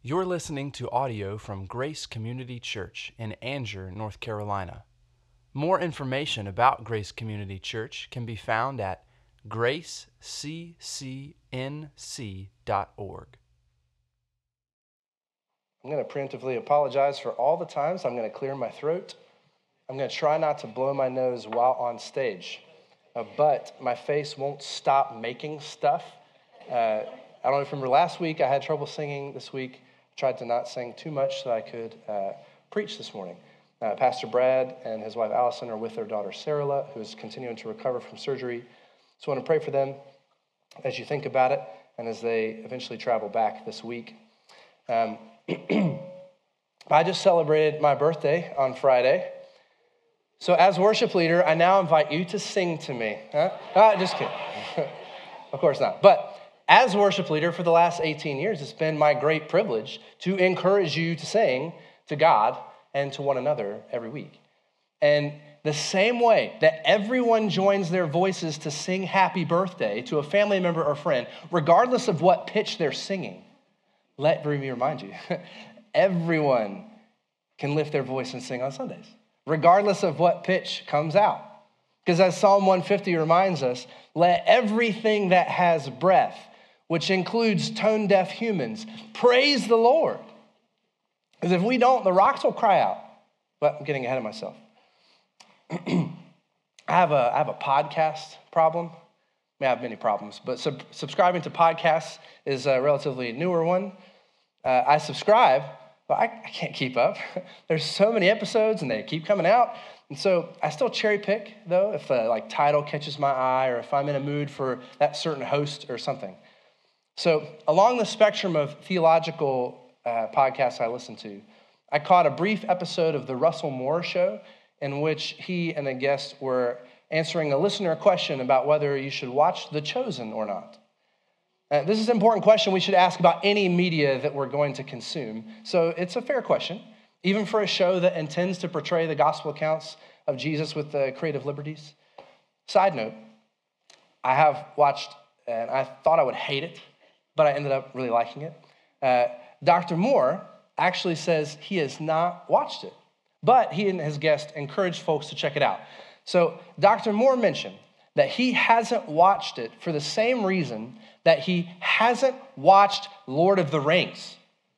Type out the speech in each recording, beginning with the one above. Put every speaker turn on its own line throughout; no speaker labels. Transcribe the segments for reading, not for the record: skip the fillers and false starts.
You're listening to audio from Grace Community Church in Anger, North Carolina. More information about Grace Community Church can be found at graceccnc.org.
I'm going to preemptively apologize for all the times I'm going to clear my throat. I'm going to try not to blow my nose while on stage, but my face won't stop making stuff. I don't know if you remember last week, I had trouble singing. This week, I tried to not sing too much so I could preach this morning. Pastor Brad and his wife Allison are with their daughter Sarah, who is continuing to recover from surgery. So I want to pray for them as you think about it and as they eventually travel back this week. I just celebrated my birthday on Friday. So as worship leader, I now invite you to sing to me. Just kidding. Of course not. But as worship leader for the last 18 years, it's been my great privilege to encourage you to sing to God and to one another every week. And the same way that everyone joins their voices to sing happy birthday to a family member or friend, regardless of what pitch they're singing, let me remind you, everyone can lift their voice and sing on Sundays, regardless of what pitch comes out. Because as Psalm 150 reminds us, let everything that has breath, which includes tone-deaf humans, praise the Lord. Because if we don't, the rocks will cry out. But I'm getting ahead of myself. I have a podcast problem. I have many problems, but subscribing to podcasts is a relatively newer one. I subscribe, but I can't keep up. There's so many episodes, and they keep coming out. And so I still cherry pick, though, if a title catches my eye or if I'm in a mood for that certain host or something. So along the spectrum of theological podcasts I listen to, I caught a brief episode of The Russell Moore Show in which he and a guest were answering a listener question about whether you should watch The Chosen or not. This is an important question we should ask about any media that we're going to consume. So it's a fair question, even for a show that intends to portray the gospel accounts of Jesus with the creative liberties. Side note, I have watched, and I thought I would hate it, but I ended up really liking it. Dr. Moore actually says he has not watched it, but he and his guest encouraged folks to check it out. So Dr. Moore mentioned that he hasn't watched it for the same reason that he hasn't watched Lord of the Rings.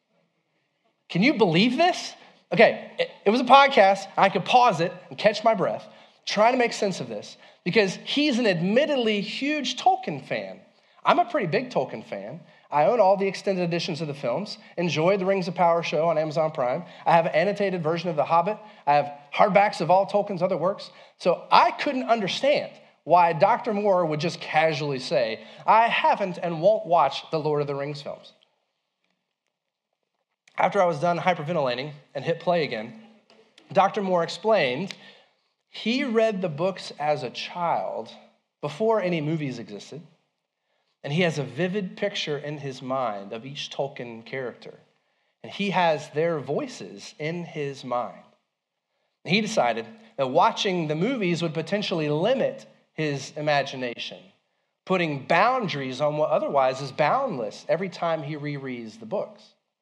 Can you believe this? Okay, it was a podcast. I could pause it and catch my breath, trying to make sense of this, because he's an admittedly huge Tolkien fan. I'm a pretty big Tolkien fan. I own all the extended editions of the films, enjoy the Rings of Power show on Amazon Prime. I have an annotated version of The Hobbit. I have hardbacks of all Tolkien's other works. So I couldn't understand why Dr. Moore would just casually say, I haven't and won't watch the Lord of the Rings films. After I was done hyperventilating and hit play again, Dr. Moore explained he read the books as a child before any movies existed, and he has a vivid picture in his mind of each Tolkien character, and he has their voices in his mind. He decided that watching the movies would potentially limit his imagination, putting boundaries on what otherwise is boundless every time he rereads the books.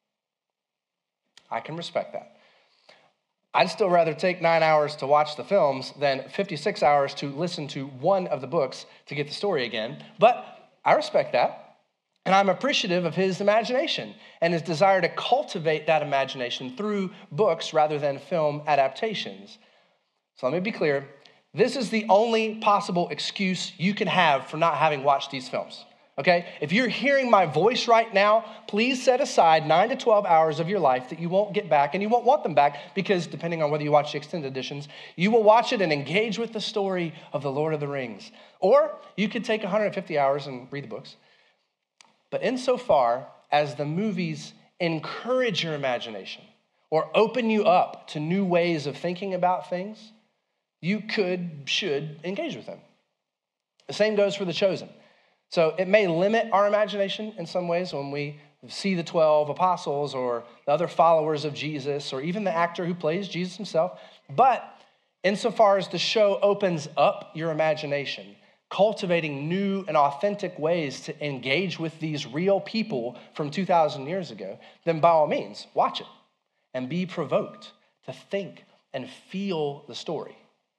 I can respect that. I'd still rather take 9 hours to watch the films than 56 hours to listen to one of the books to get the story again, but I respect that, and I'm appreciative of his imagination and his desire to cultivate that imagination through books rather than film adaptations. So let me be clear. This is the only possible excuse you can have for not having watched these films, okay? If you're hearing my voice right now, please set aside 9 to 12 hours of your life that you won't get back, and you won't want them back because depending on whether you watch the extended editions, you will watch it and engage with the story of the Lord of the Rings. Or you could take 150 hours and read the books. But insofar as the movies encourage your imagination or open you up to new ways of thinking about things, you should engage with them. The same goes for The Chosen. So it may limit our imagination in some ways when we see the 12 apostles or the other followers of Jesus or even the actor who plays Jesus himself. But insofar as the show opens up your imagination, cultivating new and authentic ways to engage with these real people from 2,000 years ago, then by all means, watch it and be provoked to think and feel the story.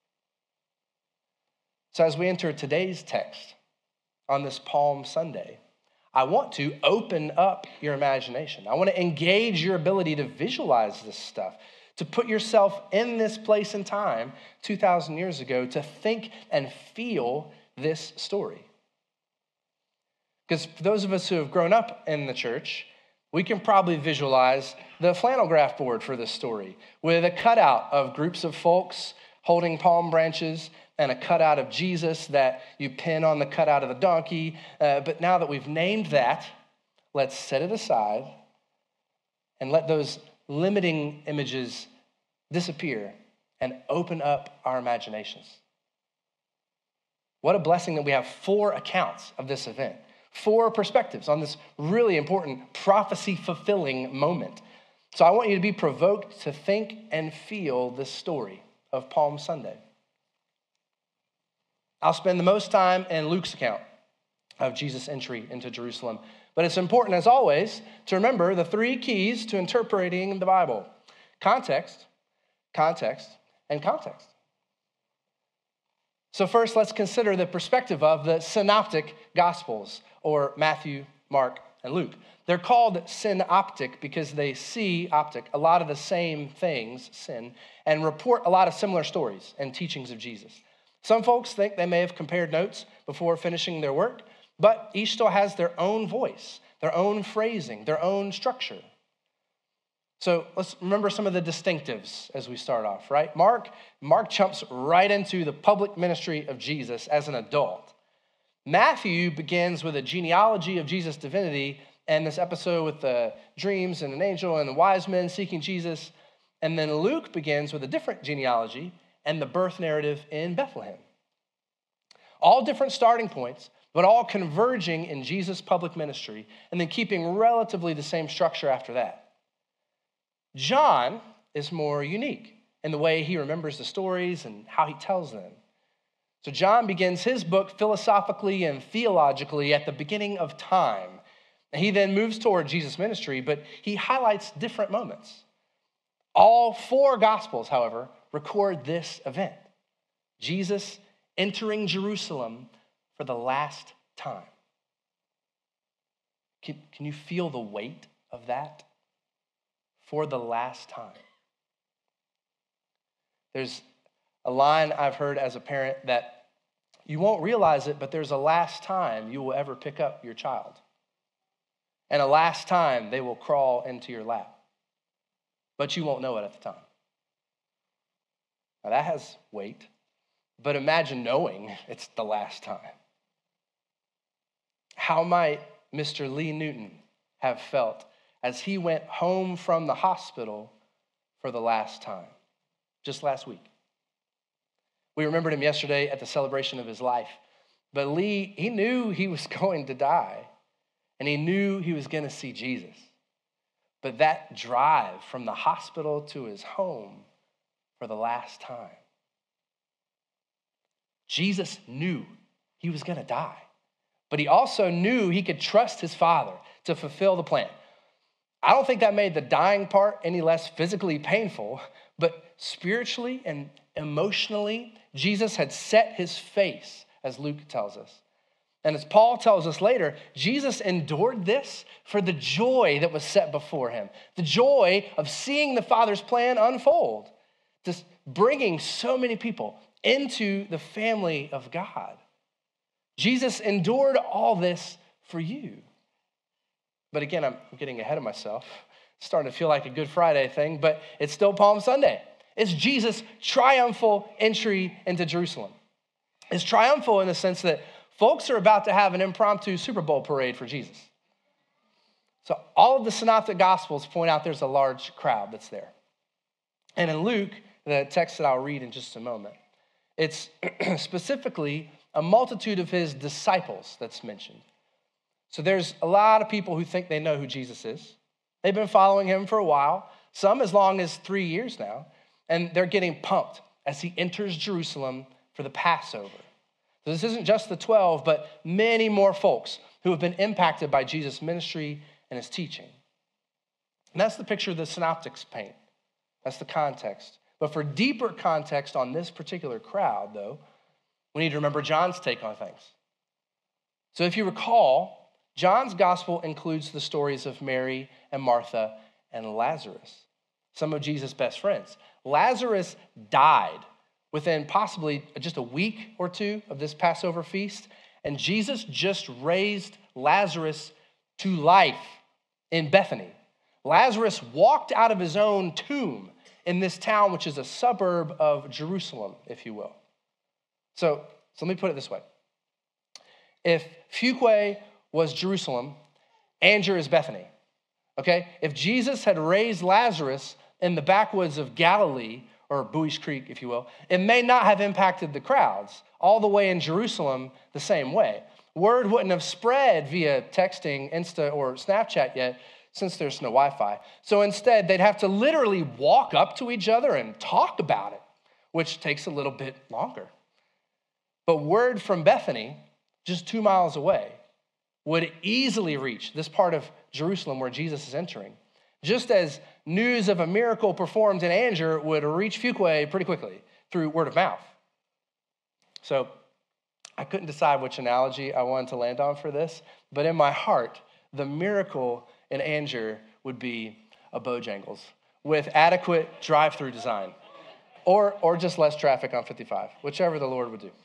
So as we enter today's text on this Palm Sunday, I want to open up your imagination. I want to engage your ability to visualize this stuff, to put yourself in this place and time 2,000 years ago, to think and feel this story. Because for those of us who have grown up in the church, we can probably visualize the flannel graph board for this story with a cutout of groups of folks holding palm branches and a cutout of Jesus that you pin on the cutout of the donkey. But now that we've named that, let's set it aside and let those limiting images disappear and open up our imaginations. What a blessing that we have 4 accounts of this event, 4 perspectives on this really important prophecy-fulfilling moment. So I want you to be provoked to think and feel this story of Palm Sunday. I'll spend the most time in Luke's account of Jesus' entry into Jerusalem. But it's important, as always, to remember the 3 keys to interpreting the Bible: context, context, and context. So first, let's consider the perspective of the synoptic gospels, or Matthew, Mark, and Luke. They're called synoptic because they see a lot of the same things, sin, and report a lot of similar stories and teachings of Jesus. Some folks think they may have compared notes before finishing their work, but each still has their own voice, their own phrasing, their own structure. So let's remember some of the distinctives as we start off, right? Mark jumps right into the public ministry of Jesus as an adult. Matthew begins with a genealogy of Jesus' divinity and this episode with the dreams and an angel and the wise men seeking Jesus. And then Luke begins with a different genealogy and the birth narrative in Bethlehem. All different starting points, but all converging in Jesus' public ministry and then keeping relatively the same structure after that. John is more unique in the way he remembers the stories and how he tells them. So John begins his book philosophically and theologically at the beginning of time. And he then moves toward Jesus' ministry, but he highlights different moments. All 4 Gospels, however, record this event: Jesus entering Jerusalem for the last time. Can you feel the weight of that? For the last time. There's a line I've heard as a parent that you won't realize it, but there's a last time you will ever pick up your child. And a last time they will crawl into your lap. But you won't know it at the time. Now that has weight, but imagine knowing it's the last time. How might Mr. Lee Newton have felt as he went home from the hospital for the last time, just last week? We remembered him yesterday at the celebration of his life, but Lee, he knew he was going to die, and he knew he was going to see Jesus. But that drive from the hospital to his home for the last time. Jesus knew he was going to die, but he also knew he could trust his Father to fulfill the plan. I don't think that made the dying part any less physically painful, but spiritually and emotionally, Jesus had set his face, as Luke tells us. And as Paul tells us later, Jesus endured this for the joy that was set before him, the joy of seeing the Father's plan unfold, just bringing so many people into the family of God. Jesus endured all this for you. But again, I'm getting ahead of myself. It's starting to feel like a Good Friday thing, but it's still Palm Sunday. It's Jesus' triumphal entry into Jerusalem. It's triumphal in the sense that folks are about to have an impromptu Super Bowl parade for Jesus. So all of the synoptic gospels point out there's a large crowd that's there. And in Luke, the text that I'll read in just a moment, it's specifically a multitude of his disciples that's mentioned. So there's a lot of people who think they know who Jesus is. They've been following him for a while, some as long as 3 years now, and they're getting pumped as he enters Jerusalem for the Passover. So this isn't just the 12, but many more folks who have been impacted by Jesus' ministry and his teaching. And that's the picture the synoptics paint. That's the context. But for deeper context on this particular crowd, though, we need to remember John's take on things. So if you recall, John's gospel includes the stories of Mary and Martha and Lazarus, some of Jesus' best friends. Lazarus died within possibly just a week or two of this Passover feast, and Jesus just raised Lazarus to life in Bethany. Lazarus walked out of his own tomb in this town, which is a suburb of Jerusalem, if you will. So let me put it this way. If Fuquay was Jerusalem, Anger is Bethany, okay? If Jesus had raised Lazarus in the backwoods of Galilee, or Buies Creek, if you will, it may not have impacted the crowds all the way in Jerusalem the same way. Word wouldn't have spread via texting, Insta, or Snapchat yet, since there's no Wi-Fi. So instead, they'd have to literally walk up to each other and talk about it, which takes a little bit longer. But word from Bethany, just 2 miles away, would easily reach this part of Jerusalem where Jesus is entering, just as news of a miracle performed in Anger would reach Fuquay pretty quickly through word of mouth. So I couldn't decide which analogy I wanted to land on for this, but in my heart, the miracle in Anger would be a Bojangles with adequate drive-through design, or just less traffic on 55, whichever the Lord would do.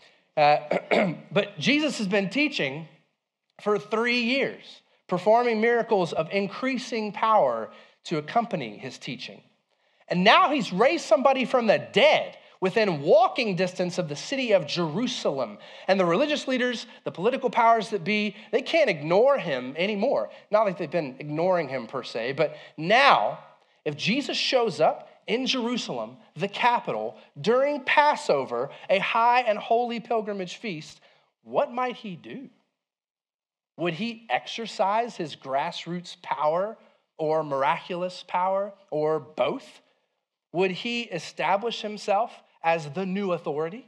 But Jesus has been teaching for 3 years, performing miracles of increasing power to accompany his teaching. And now he's raised somebody from the dead within walking distance of the city of Jerusalem. And the religious leaders, the political powers that be, they can't ignore him anymore. Not like they've been ignoring him per se, but now, if Jesus shows up in Jerusalem, the capital, during Passover, a high and holy pilgrimage feast, what might he do? Would he exercise his grassroots power or miraculous power or both? Would he establish himself as the new authority?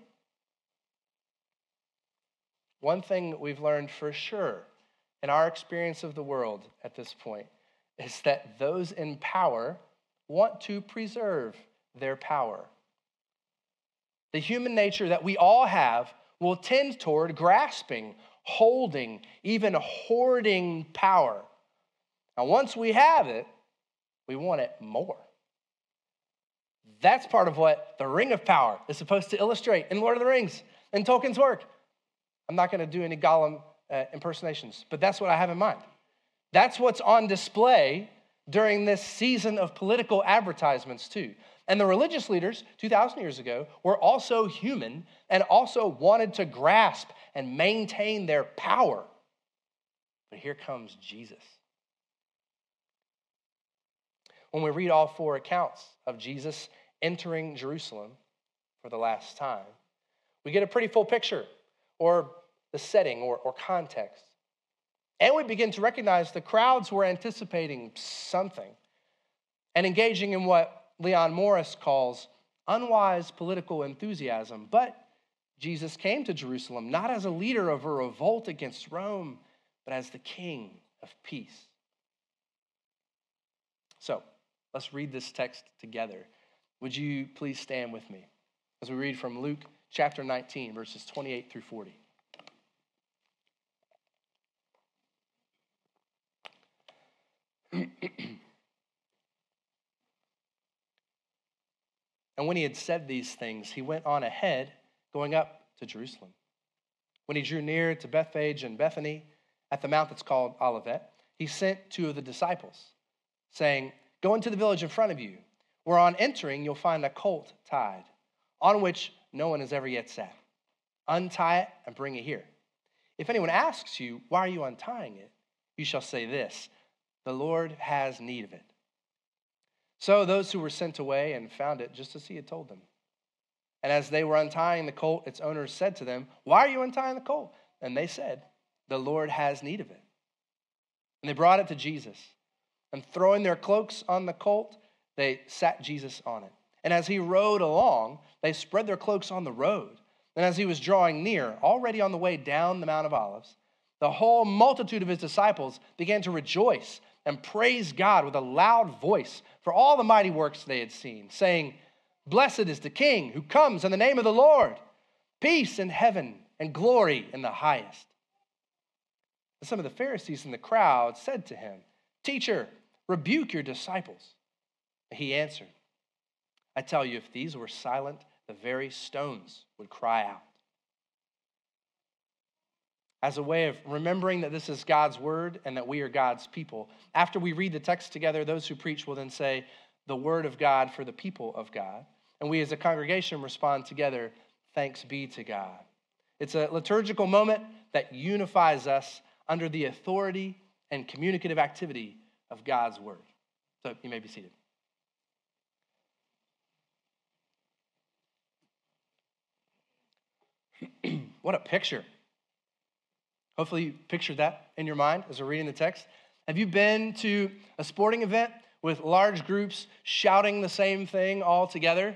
One thing we've learned for sure in our experience of the world at this point is that those in power want to preserve their power. The human nature that we all have will tend toward grasping, holding, even hoarding power. Now, once we have it, we want it more. That's part of what the Ring of Power is supposed to illustrate in Lord of the Rings and Tolkien's work. I'm not going to do any Gollum impersonations, but that's what I have in mind. That's what's on display during this season of political advertisements too. And the religious leaders 2,000 years ago were also human and also wanted to grasp and maintain their power. But here comes Jesus. When we read all 4 accounts of Jesus entering Jerusalem for the last time, we get a pretty full picture, or the setting, or context. And we begin to recognize the crowds were anticipating something and engaging in what Leon Morris calls unwise political enthusiasm. But Jesus came to Jerusalem not as a leader of a revolt against Rome, but as the King of peace. So, let's read this text together. Would you please stand with me as we read from Luke chapter 19, verses 28 through 40. And when he had said these things, he went on ahead, going up to Jerusalem. When he drew near to Bethphage and Bethany, at the mount that's called Olivet, he sent 2 of the disciples, saying, "Go into the village in front of you, where on entering you'll find a colt tied, on which no one has ever yet sat. Untie it and bring it here. If anyone asks you, 'Why are you untying it?' you shall say this, 'The Lord has need of it.'" So those who were sent away and found it just as he had told them. And as they were untying the colt, its owners said to them, "Why are you untying the colt?" And they said, "The Lord has need of it." And they brought it to Jesus. And throwing their cloaks on the colt, they sat Jesus on it. And as he rode along, they spread their cloaks on the road. And as he was drawing near, already on the way down the Mount of Olives, the whole multitude of his disciples began to rejoice and praise God with a loud voice for all the mighty works they had seen, saying, "Blessed is the King who comes in the name of the Lord. Peace in heaven and glory in the highest." And some of the Pharisees in the crowd said to him, "Teacher, rebuke your disciples." He answered, "I tell you, if these were silent, the very stones would cry out." As a way of remembering that this is God's word and that we are God's people, after we read the text together, those who preach will then say, "The word of God for the people of God." And we as a congregation respond together, "Thanks be to God." It's a liturgical moment that unifies us under the authority and communicative activity of God's word. So you may be seated. What a picture. Hopefully you pictured that in your mind as we're reading the text. Have you been to a sporting event with large groups shouting the same thing all together?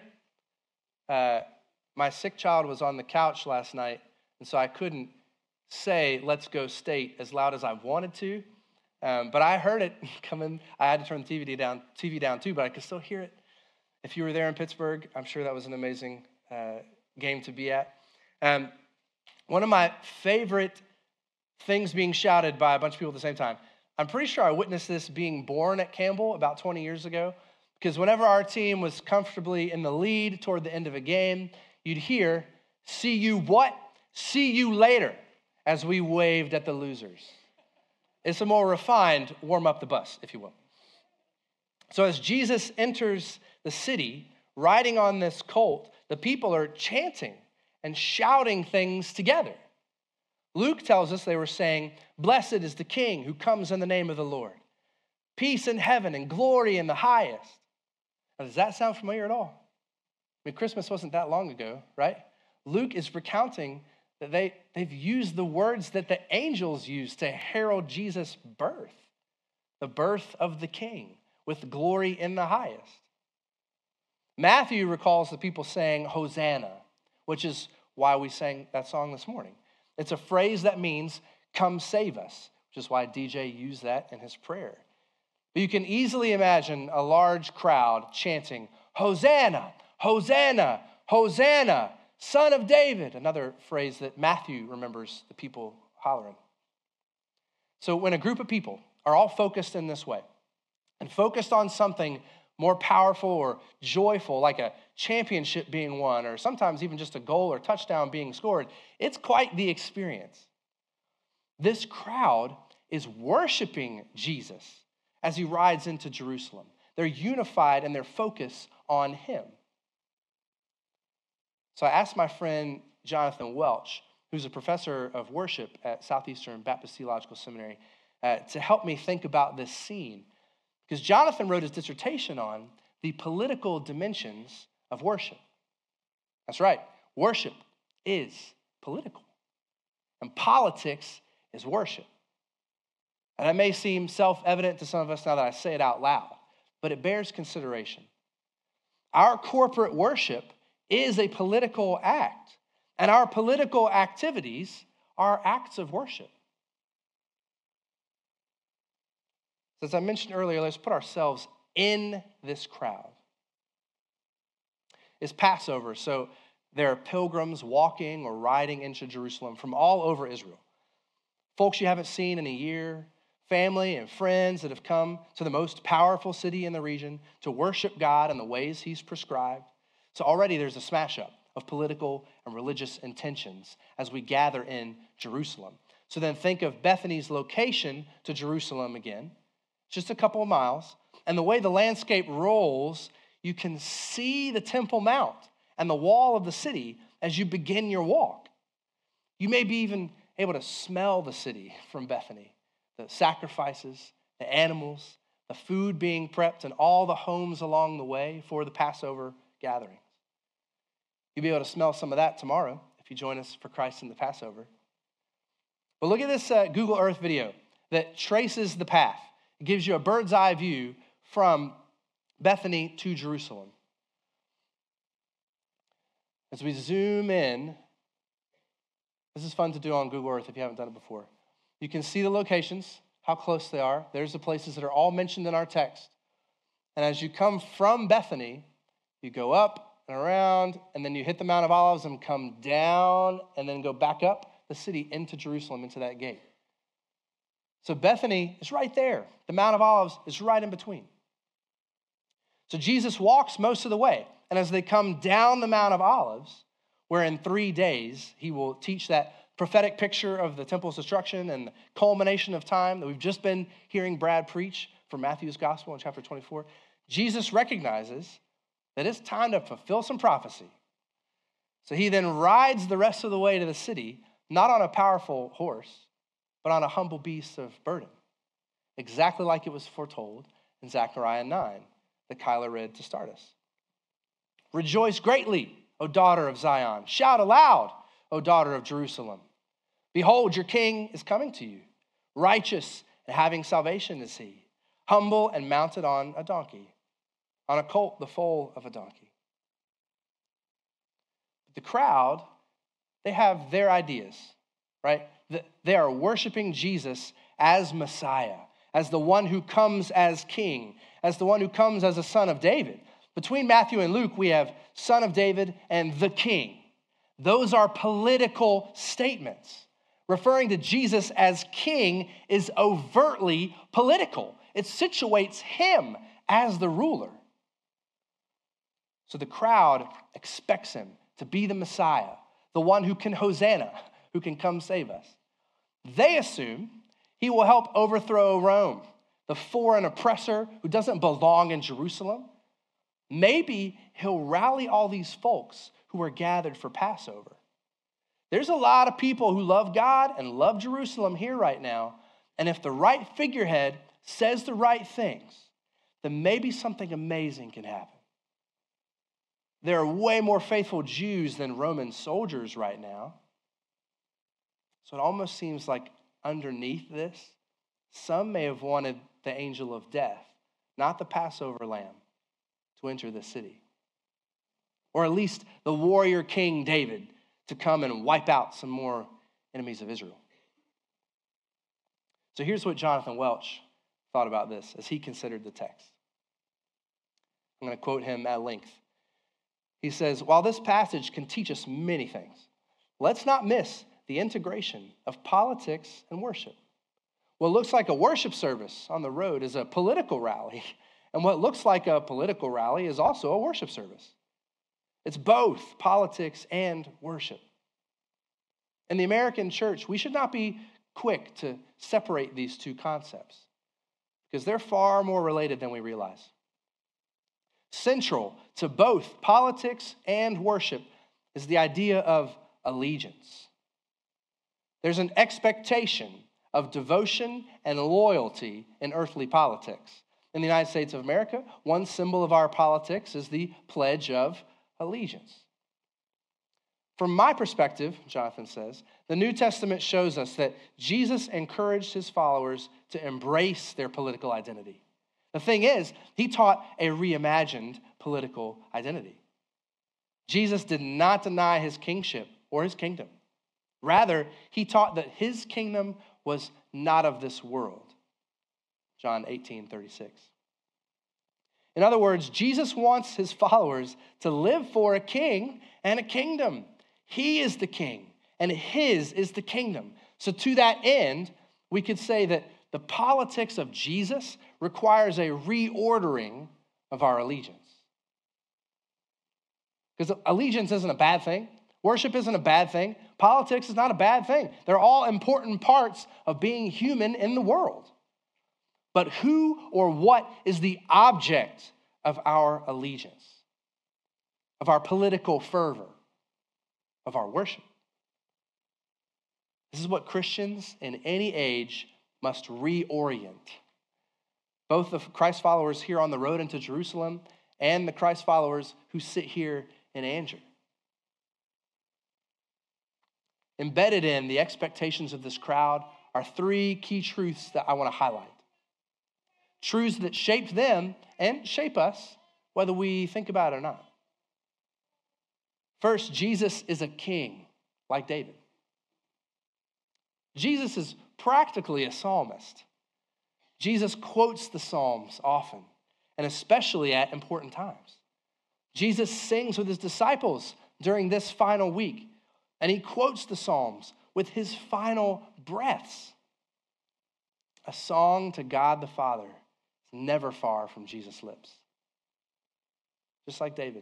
My sick child was on the couch last night, and so I couldn't say "Let's go State" as loud as I wanted to, but I heard it coming. I had to turn the TV down too, but I could still hear it. If you were there in Pittsburgh, I'm sure that was an amazing game to be at. One of my favorite things being shouted by a bunch of people at the same time. I'm pretty sure I witnessed this being born at Campbell about 20 years ago, because whenever our team was comfortably in the lead toward the end of a game, you'd hear, "See you what? See you later," as we waved at the losers. It's a more refined warm up the bus, if you will. So as Jesus enters the city, riding on this colt, the people are chanting and shouting things together. Luke tells us they were saying, "Blessed is the King who comes in the name of the Lord. Peace in heaven and glory in the highest." Now, does that sound familiar at all? I mean, Christmas wasn't that long ago, right? Luke is recounting that they've used the words that the angels used to herald Jesus' birth, the birth of the King, with glory in the highest. Matthew recalls the people saying "Hosanna," which is why we sang that song this morning. It's a phrase that means "come save us," which is why DJ used that in his prayer. But you can easily imagine a large crowd chanting, "Hosanna, Hosanna, Hosanna, Son of David," another phrase that Matthew remembers the people hollering. So when a group of people are all focused in this way and focused on something more powerful or joyful, like a championship being won, or sometimes even just a goal or touchdown being scored, it's quite the experience. This crowd is worshiping Jesus as he rides into Jerusalem. They're unified in their focus on him. So I asked my friend Jonathan Welch, who's a professor of worship at Southeastern Baptist Theological Seminary, to help me think about this scene. Because Jonathan wrote his dissertation on the political dimensions of worship. That's right, worship is political. And politics is worship. And that may seem self-evident to some of us now that I say it out loud, but it bears consideration. Our corporate worship is a political act, and our political activities are acts of worship. As I mentioned earlier, let's put ourselves in this crowd. It's Passover, so there are pilgrims walking or riding into Jerusalem from all over Israel. Folks you haven't seen in a year, family and friends that have come to the most powerful city in the region to worship God in the ways he's prescribed. So already there's a smash up of political and religious intentions as we gather in Jerusalem. So then think of Bethany's location to Jerusalem again. Just a couple of miles. And the way the landscape rolls, you can see the Temple Mount and the wall of the city as you begin your walk. You may be even able to smell the city from Bethany, the sacrifices, the animals, the food being prepped, and all the homes along the way for the Passover gatherings. You'll be able to smell some of that tomorrow if you join us for Christ in the Passover. But look at this Google Earth video that traces the path. It gives you a bird's eye view from Bethany to Jerusalem. As we zoom in, This is fun to do on Google Earth if you haven't done it before. You can see the locations, how close they are. There's the places that are all mentioned in our text. And as you come from Bethany, you go up and around, and then you hit the Mount of Olives and come down and then go back up the city into Jerusalem, into that gate. So Bethany is right there. The Mount of Olives is right in between. So Jesus walks most of the way. And as they come down the Mount of Olives, where in 3 days he will teach that prophetic picture of the temple's destruction and the culmination of time that we've just been hearing Brad preach from Matthew's gospel in chapter 24, Jesus recognizes that it's time to fulfill some prophecy. So he then rides the rest of the way to the city, not on a powerful horse, but on a humble beast of burden, exactly like it was foretold in Zechariah 9 that Kyla read to start us. Rejoice greatly, O daughter of Zion. Shout aloud, O daughter of Jerusalem. Behold, your king is coming to you. Righteous and having salvation is he, humble and mounted on a donkey, on a colt, the foal of a donkey. The crowd, they have their ideas, right? They are worshiping Jesus as Messiah, as the one who comes as king, as the one who comes as a son of David. Between Matthew and Luke, we have son of David and the king. Those are political statements. Referring to Jesus as king is overtly political. It situates him as the ruler. So the crowd expects him to be the Messiah, the one who can Hosanna, who can come save us. They assume he will help overthrow Rome, the foreign oppressor who doesn't belong in Jerusalem. Maybe he'll rally all these folks who are gathered for Passover. There's a lot of people who love God and love Jerusalem here right now, and if the right figurehead says the right things, then maybe something amazing can happen. There are way more faithful Jews than Roman soldiers right now. So it almost seems like underneath this, some may have wanted the angel of death, not the Passover lamb, to enter the city. Or at least the warrior king David to come and wipe out some more enemies of Israel. So here's what Jonathan Welch thought about this as he considered the text. I'm going to quote him at length. He says, while this passage can teach us many things, let's not miss the integration of politics and worship. What looks like a worship service on the road is a political rally, and what looks like a political rally is also a worship service. It's both politics and worship. In the American church, we should not be quick to separate these two concepts because they're far more related than we realize. Central to both politics and worship is the idea of allegiance. There's an expectation of devotion and loyalty in earthly politics. In the United States of America, one symbol of our politics is the Pledge of Allegiance. From my perspective, Jonathan says, the New Testament shows us that Jesus encouraged his followers to embrace their political identity. The thing is, he taught a reimagined political identity. Jesus did not deny his kingship or his kingdom. Rather, he taught that his kingdom was not of this world. John 18:36. In other words, Jesus wants his followers to live for a king and a kingdom. He is the king, and his is the kingdom. So to that end, we could say that the politics of Jesus requires a reordering of our allegiance. Because allegiance isn't a bad thing. Worship isn't a bad thing. Politics is not a bad thing. They're all important parts of being human in the world. But who or what is the object of our allegiance, of our political fervor, of our worship? This is what Christians in any age must reorient. Both the Christ followers here on the road into Jerusalem and the Christ followers who sit here in Anger. Embedded in the expectations of this crowd are three key truths that I want to highlight. Truths that shaped them and shape us, whether we think about it or not. First, Jesus is a king like David. Jesus is practically a psalmist. Jesus quotes the Psalms often, and especially at important times. Jesus sings with his disciples during this final week, and he quotes the Psalms with his final breaths. A song to God the Father is never far from Jesus' lips, just like David.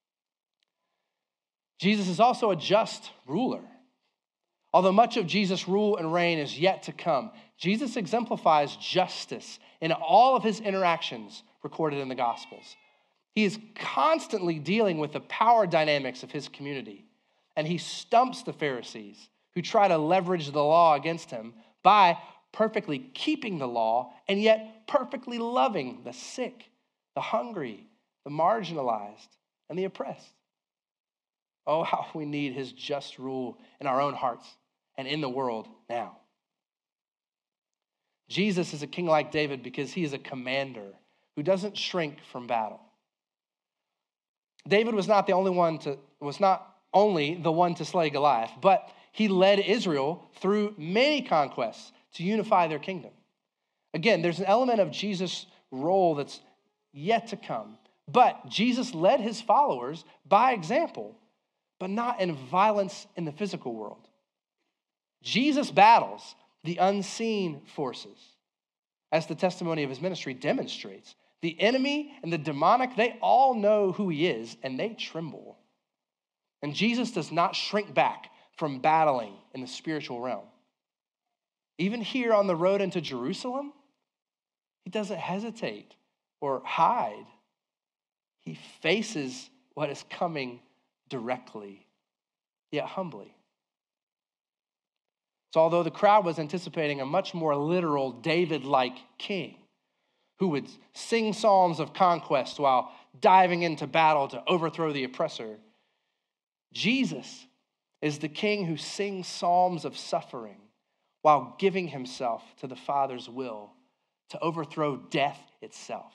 Jesus is also a just ruler. Although much of Jesus' rule and reign is yet to come, Jesus exemplifies justice in all of his interactions recorded in the Gospels. He is constantly dealing with the power dynamics of his community, and he stumps the Pharisees who try to leverage the law against him by perfectly keeping the law and yet perfectly loving the sick, the hungry, the marginalized, and the oppressed. Oh, how we need his just rule in our own hearts and in the world now. Jesus is a king like David because he is a commander who doesn't shrink from battle. David was not only the one to slay Goliath, but he led Israel through many conquests to unify their kingdom. Again, there's an element of Jesus' role that's yet to come, but Jesus led his followers by example, but not in violence in the physical world. Jesus battles the unseen forces, as the testimony of his ministry demonstrates. The enemy and the demonic, they all know who he is, and they tremble. And Jesus does not shrink back from battling in the spiritual realm. Even here on the road into Jerusalem, he doesn't hesitate or hide. He faces what is coming directly, yet humbly. So although the crowd was anticipating a much more literal David-like king who would sing psalms of conquest while diving into battle to overthrow the oppressor, Jesus is the king who sings psalms of suffering while giving himself to the Father's will to overthrow death itself.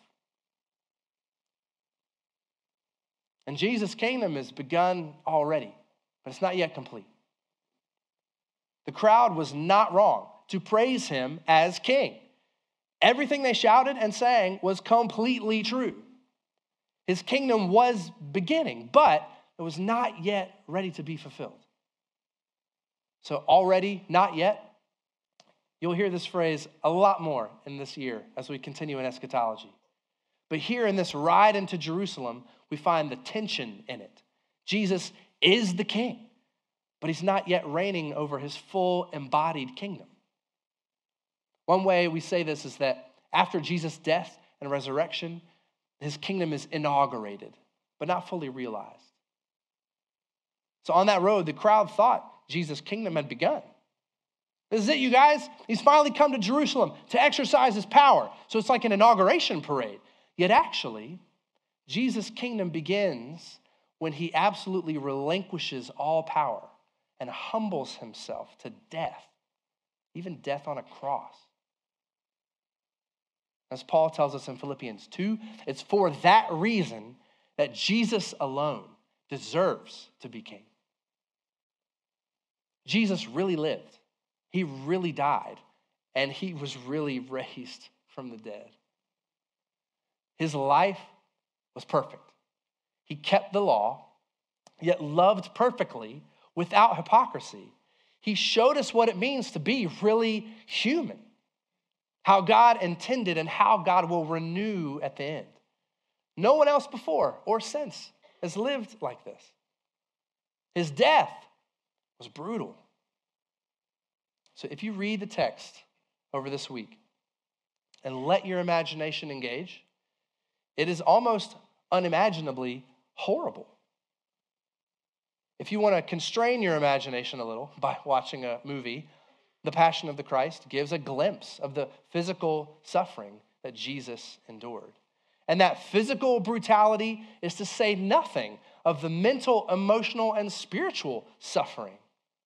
And Jesus' kingdom has begun already, but it's not yet complete. The crowd was not wrong to praise him as king. Everything they shouted and sang was completely true. His kingdom was beginning, but it was not yet ready to be fulfilled. So already, not yet, you'll hear this phrase a lot more in this year as we continue in eschatology. But here in this ride into Jerusalem, we find the tension in it. Jesus is the king, but he's not yet reigning over his full embodied kingdom. One way we say this is that after Jesus' death and resurrection, his kingdom is inaugurated, but not fully realized. So on that road, the crowd thought Jesus' kingdom had begun. This is it, you guys. He's finally come to Jerusalem to exercise his power. So it's like an inauguration parade. Yet actually, Jesus' kingdom begins when he absolutely relinquishes all power and humbles himself to death, even death on a cross. As Paul tells us in Philippians 2, it's for that reason that Jesus alone deserves to be king. Jesus really lived. He really died, and he was really raised from the dead. His life was perfect. He kept the law, yet loved perfectly without hypocrisy. He showed us what it means to be really human, how God intended and how God will renew at the end. No one else before or since has lived like this. His death was brutal. So if you read the text over this week and let your imagination engage, it is almost unimaginably horrible. If you want to constrain your imagination a little by watching a movie, The Passion of the Christ gives a glimpse of the physical suffering that Jesus endured. And that physical brutality is to say nothing of the mental, emotional, and spiritual suffering.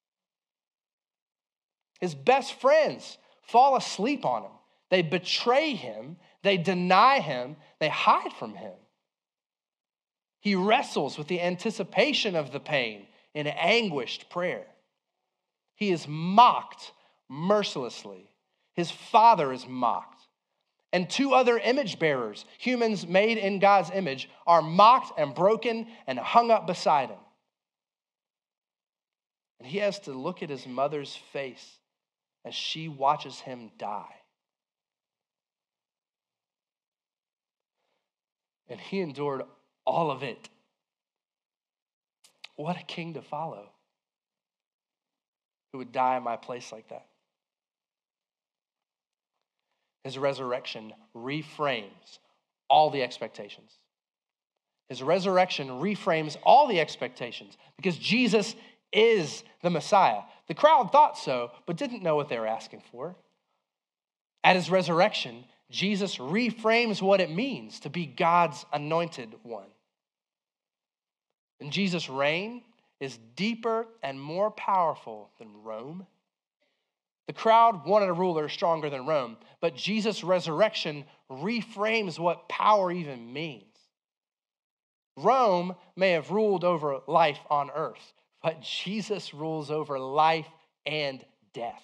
His best friends fall asleep on him. They betray him. They deny him. They hide from him. He wrestles with the anticipation of the pain in anguished prayer. He is mocked mercilessly. His Father is mocked. And two other image bearers, humans made in God's image, are mocked and broken and hung up beside him. And he has to look at his mother's face as she watches him die. And he endured all of it. What a king to follow, who would die in my place like that. His resurrection reframes all the expectations. His resurrection reframes all the expectations because Jesus is the Messiah. The crowd thought so, but didn't know what they were asking for. At his resurrection, Jesus reframes what it means to be God's anointed one. And Jesus' reign is deeper and more powerful than Rome. The crowd wanted a ruler stronger than Rome, but Jesus' resurrection reframes what power even means. Rome may have ruled over life on earth, but Jesus rules over life and death.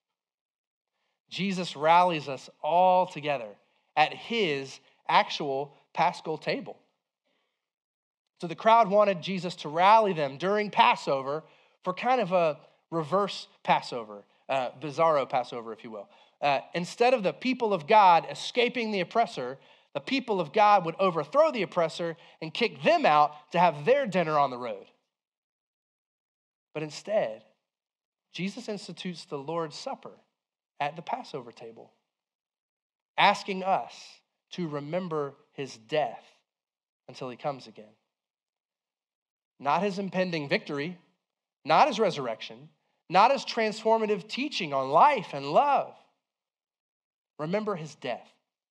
Jesus rallies us all together at his actual Paschal table. So the crowd wanted Jesus to rally them during Passover for kind of a reverse Passover. Bizarro Passover, if you will. Instead of the people of God escaping the oppressor, the people of God would overthrow the oppressor and kick them out to have their dinner on the road. But instead, Jesus institutes the Lord's Supper at the Passover table, asking us to remember his death until he comes again. Not his impending victory, not his resurrection, not his transformative teaching on life and love. Remember his death.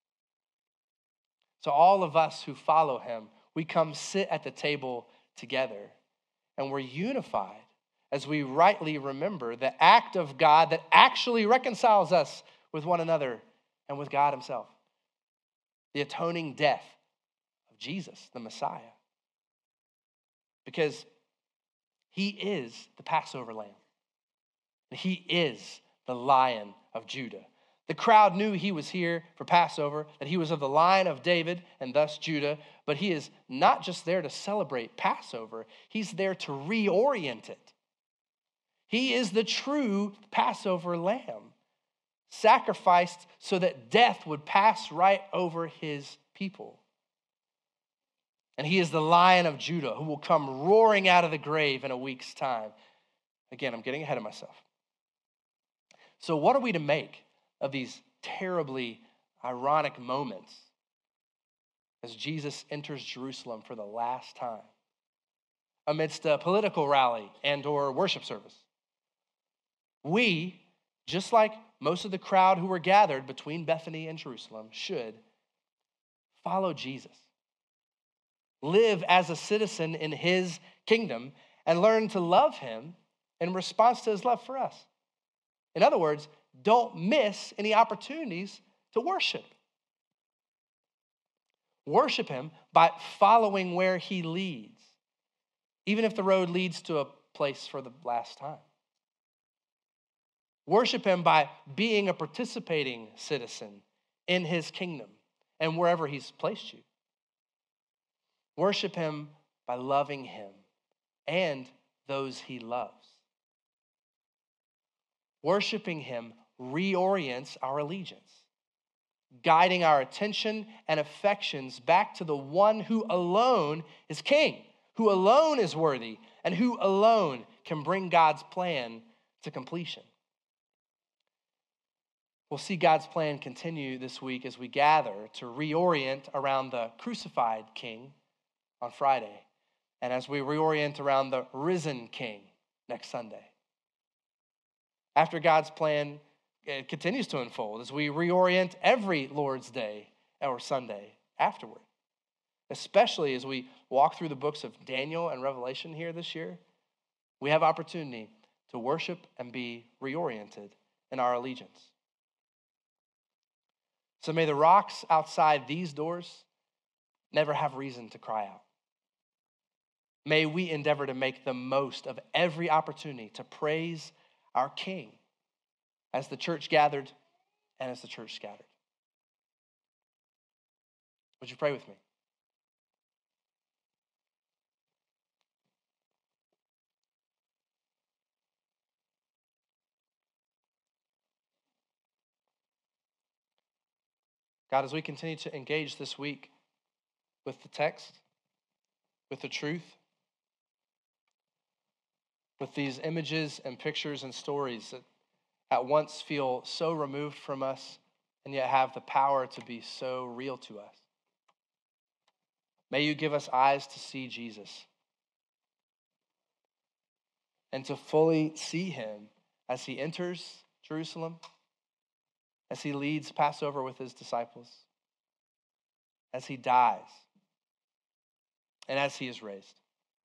So all of us who follow him, we come sit at the table together, and we're unified as we rightly remember the act of God that actually reconciles us with one another and with God himself. The atoning death of Jesus, the Messiah. Because he is the Passover lamb. He is the Lion of Judah. The crowd knew he was here for Passover, that he was of the line of David and thus Judah, but he is not just there to celebrate Passover, he's there to reorient it. He is the true Passover lamb, sacrificed so that death would pass right over his people. And he is the Lion of Judah who will come roaring out of the grave in a week's time. Again, I'm getting ahead of myself. So what are we to make of these terribly ironic moments as Jesus enters Jerusalem for the last time amidst a political rally and or worship service? We, just like most of the crowd who were gathered between Bethany and Jerusalem, should follow Jesus. Live as a citizen in his kingdom and learn to love him in response to his love for us. In other words, don't miss any opportunities to worship. Worship him by following where he leads, even if the road leads to a place for the last time. Worship him by being a participating citizen in his kingdom and wherever he's placed you. Worship him by loving him and those he loves. Worshiping him reorients our allegiance, guiding our attention and affections back to the one who alone is king, who alone is worthy, and who alone can bring God's plan to completion. We'll see God's plan continue this week as we gather to reorient around the crucified king on Friday, and as we reorient around the risen king next Sunday. After God's plan continues to unfold as we reorient every Lord's Day or Sunday afterward, especially as we walk through the books of Daniel and Revelation here this year, we have opportunity to worship and be reoriented in our allegiance. So may the rocks outside these doors never have reason to cry out. May we endeavor to make the most of every opportunity to praise our King as the church gathered and as the church scattered. Would you pray with me? God, as we continue to engage this week with the text, with the truth, with these images and pictures and stories that at once feel so removed from us and yet have the power to be so real to us. May you give us eyes to see Jesus and to fully see him as he enters Jerusalem, as he leads Passover with his disciples, as he dies, and as he is raised.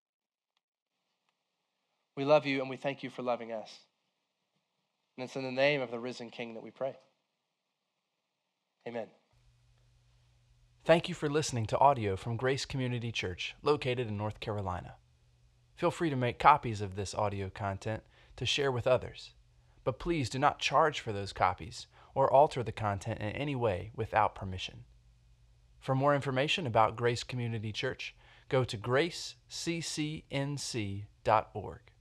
We love you and we thank you for loving us. And it's in the name of the risen King that we pray. Amen.
Thank you for listening to audio from Grace Community Church, located in North Carolina. Feel free to make copies of this audio content to share with others, but please do not charge for those copies or alter the content in any way without permission. For more information about Grace Community Church, go to graceccnc.org.